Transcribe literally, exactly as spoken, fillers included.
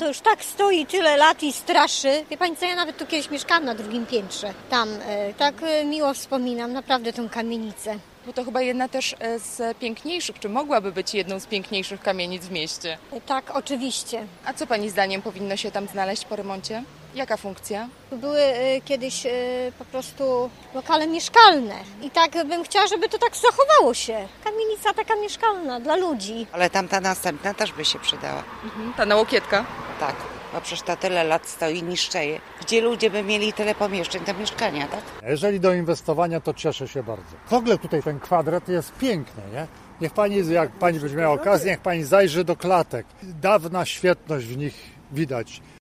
To już tak stoi tyle lat i straszy. Wie pani co, ja nawet tu kiedyś mieszkałam na drugim piętrze. Tam e, tak e, miło wspominam naprawdę tą kamienicę. Bo to chyba jedna też z piękniejszych, czy mogłaby być jedną z piękniejszych kamienic w mieście. E, tak, oczywiście. A co pani zdaniem powinno się tam znaleźć po remoncie? Jaka funkcja? Tu były e, kiedyś e, po prostu lokale mieszkalne. I tak bym chciała, żeby to tak zachowało się. Kamienica taka mieszkalna dla ludzi. Ale tamta następna też by się przydała. Mhm, ta nałokietka. Tak, bo przecież ta tyle lat stoi i niszczeje. Gdzie ludzie by mieli tyle pomieszczeń do mieszkania, tak? Jeżeli do inwestowania, to cieszę się bardzo. W ogóle tutaj ten kwadrat jest piękny, nie? Niech pani, jak pani będzie miała okazję, niech pani zajrzy do klatek. Dawna świetność w nich widać.